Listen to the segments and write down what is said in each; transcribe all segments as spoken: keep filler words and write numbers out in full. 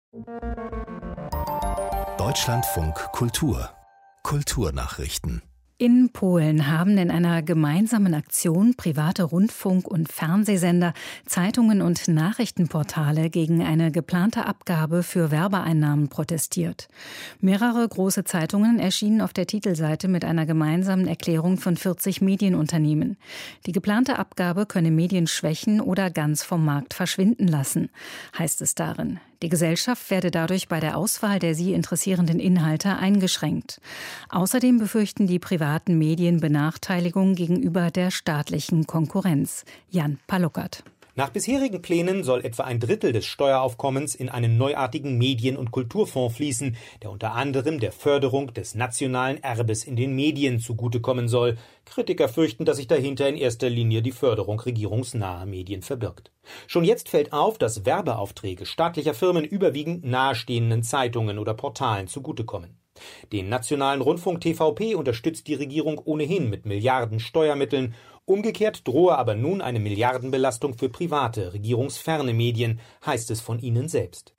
Deutschlandfunk Kultur Kulturnachrichten. In Polen haben in einer gemeinsamen Aktion private Rundfunk- und Fernsehsender, Zeitungen und Nachrichtenportale gegen eine geplante Abgabe für Werbeeinnahmen protestiert. Mehrere große Zeitungen erschienen auf der Titelseite mit einer gemeinsamen Erklärung von vierzig Medienunternehmen. Die geplante Abgabe könne Medien schwächen oder ganz vom Markt verschwinden lassen, heißt es darin. Die Gesellschaft werde dadurch bei der Auswahl der sie interessierenden Inhalte eingeschränkt. Außerdem befürchten die privaten Medien Benachteiligung gegenüber der staatlichen Konkurrenz. Jan Paluckert. Nach bisherigen Plänen soll etwa ein Drittel des Steueraufkommens in einen neuartigen Medien- und Kulturfonds fließen, der unter anderem der Förderung des nationalen Erbes in den Medien zugutekommen soll. Kritiker fürchten, dass sich dahinter in erster Linie die Förderung regierungsnaher Medien verbirgt. Schon jetzt fällt auf, dass Werbeaufträge staatlicher Firmen überwiegend nahestehenden Zeitungen oder Portalen zugutekommen. Den nationalen Rundfunk T V P unterstützt die Regierung ohnehin mit Milliarden Steuermitteln. Umgekehrt drohe aber nun eine Milliardenbelastung für private, regierungsferne Medien, heißt es von ihnen selbst.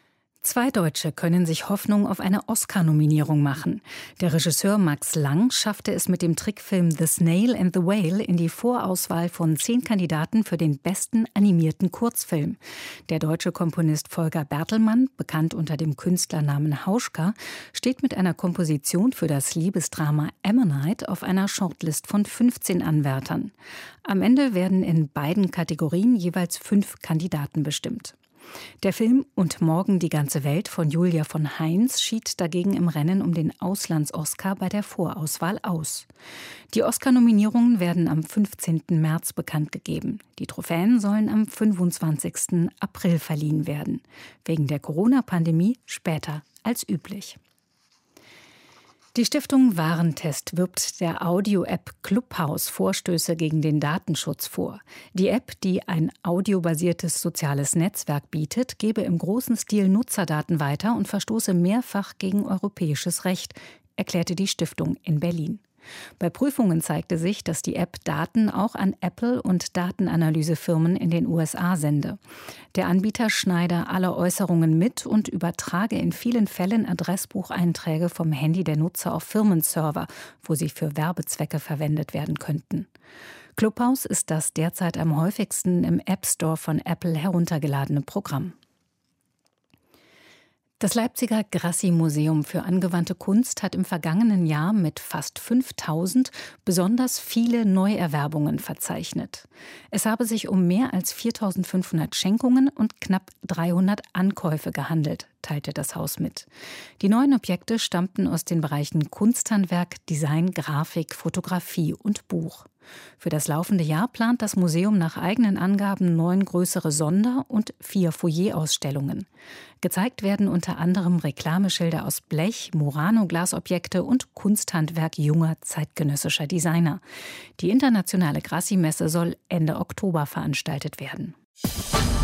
Zwei Deutsche können sich Hoffnung auf eine Oscar-Nominierung machen. Der Regisseur Max Lang schaffte es mit dem Trickfilm The Snail and the Whale in die Vorauswahl von zehn Kandidaten für den besten animierten Kurzfilm. Der deutsche Komponist Volker Bertelmann, bekannt unter dem Künstlernamen Hauschka, steht mit einer Komposition für das Liebesdrama Ammonite auf einer Shortlist von fünfzehn Anwärtern. Am Ende werden in beiden Kategorien jeweils fünf Kandidaten bestimmt. Der Film Und morgen die ganze Welt von Julia von Heinz schied dagegen im Rennen um den Auslands-Oscar bei der Vorauswahl aus. Die Oscar-Nominierungen werden am fünfzehnten März bekannt gegeben. Die Trophäen sollen am fünfundzwanzigsten April verliehen werden. Wegen der Corona-Pandemie später als üblich. Die Stiftung Warentest wirbt der Audio-App Clubhouse Vorstöße gegen den Datenschutz vor. Die App, die ein audiobasiertes soziales Netzwerk bietet, gebe im großen Stil Nutzerdaten weiter und verstoße mehrfach gegen europäisches Recht, erklärte die Stiftung in Berlin. Bei Prüfungen zeigte sich, dass die App Daten auch an Apple und Datenanalysefirmen in den U S A sende. Der Anbieter schneide alle Äußerungen mit und übertrage in vielen Fällen Adressbucheinträge vom Handy der Nutzer auf Firmenserver, wo sie für Werbezwecke verwendet werden könnten. Clubhouse ist das derzeit am häufigsten im App Store von Apple heruntergeladene Programm. Das Leipziger Grassi-Museum für angewandte Kunst hat im vergangenen Jahr mit fast fünftausend besonders viele Neuerwerbungen verzeichnet. Es habe sich um mehr als viertausendfünfhundert Schenkungen und knapp dreihundert Ankäufe gehandelt, teilte das Haus mit. Die neuen Objekte stammten aus den Bereichen Kunsthandwerk, Design, Grafik, Fotografie und Buch. Für das laufende Jahr plant das Museum nach eigenen Angaben neun größere Sonder- und vier Foyerausstellungen. Gezeigt werden unter anderem Reklameschilder aus Blech, Murano-Glasobjekte und Kunsthandwerk junger zeitgenössischer Designer. Die internationale Grassi-Messe soll Ende Oktober veranstaltet werden.